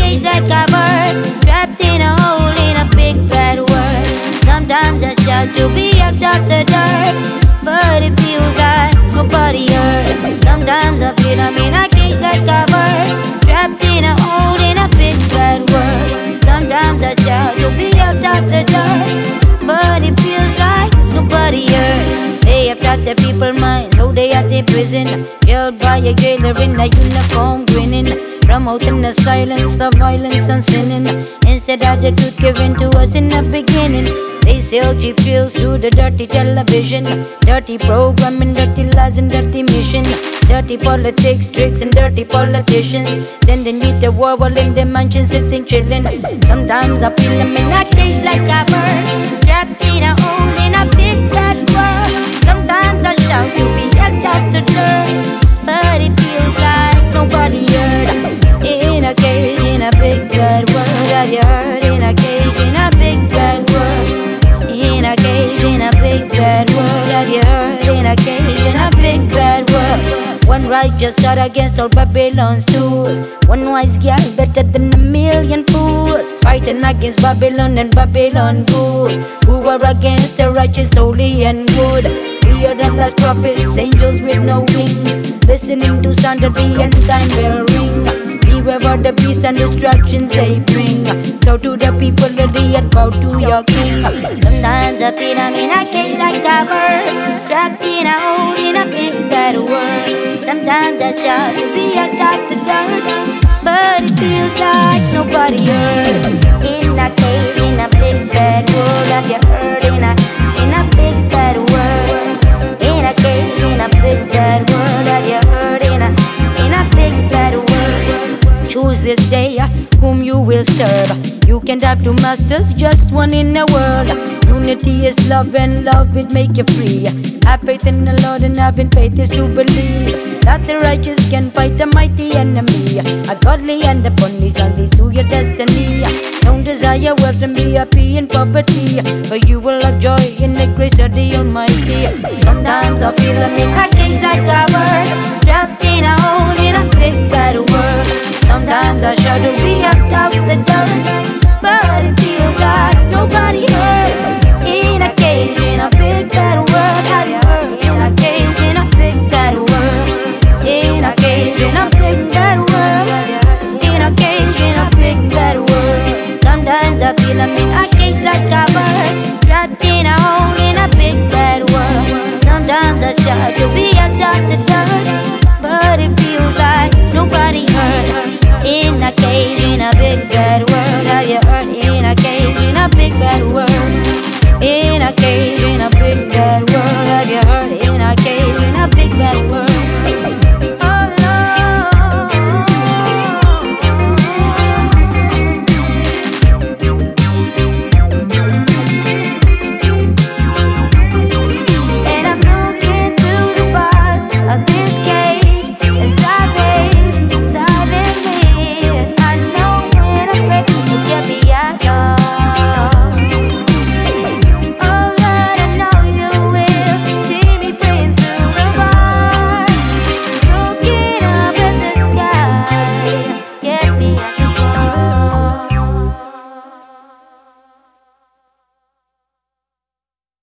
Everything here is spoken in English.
cage like a bird, trapped in a hole in a big bad world. Sometimes I shout to be out of the dirt, but it feels like nobody heard. Sometimes I feel I'm in a cage like a bird, trapped in a hole in a big bad world. Sometimes I shout to be out of the dirt, but it feels like nobody heard. They have taught the people minds, so they are the prison, held by a jailer in a uniform grinning, promoting the silence, the violence and sinning, instead of the truth given to us in the beginning. They sell cheap pills through the dirty television, dirty programming, dirty lies and dirty mission, dirty politics, tricks and dirty politicians, sending you to war while in the mansion sitting chilling. Sometimes I feel I'm in a cage like a bird, trapped in a hole in a big bad world. Sometimes I shout to be helped out the dirt, but it feels like nobody heard. In a cage in a big bad world, have you heard? In a cage in a big bad world, in a cage in a big bad world, have you heard? In a cage in a big bad world. One righteous shot against all Babylon's tools, one wise girl better than a million fools, fighting against Babylon and Babylon ghouls, who are against the righteous, holy and good. We are the last prophets, angels with no wings, listening to sound of the end time bell ring. Beware of the beast and distractions they bring, so to the people of the earth, bow to your king. Sometimes I feel I'm in a cage like a bird, trapped in a hole in a big bad world. Sometimes I shout to be out of the dirt, but it feels like nobody heard. In a cage in a big bad world, have you heard? In a big bad world, in a cage in a big bad world, have you heard? In a big bad world. Choose this day whom you will serve. You can't have two masters, just one in the world. Unity is love and love will make you free. Have faith in the Lord and having faith is to believe that the righteous can fight the mighty enemy. A godly and a bunnies and leads to your destiny. Don't desire wealth and be happy in poverty, for you will have joy in the grace of the Almighty. Sometimes I feel I'm in a cage like a bird, trapped in a hole in a big bad world. Sometimes I shout to be out of the dirt, but it feels like nobody heard. In a cage in a big bad world, have you heard? In a cage in a big bad world, in a cage in a big bad world, in a cage in a big bad world. Sometimes I feel I'm in a cage like a bird, trapped in a hole in a big bad world. Sometimes I shout to be out of the dirt, but it feels like nobody heard. In a cage in a big bad world.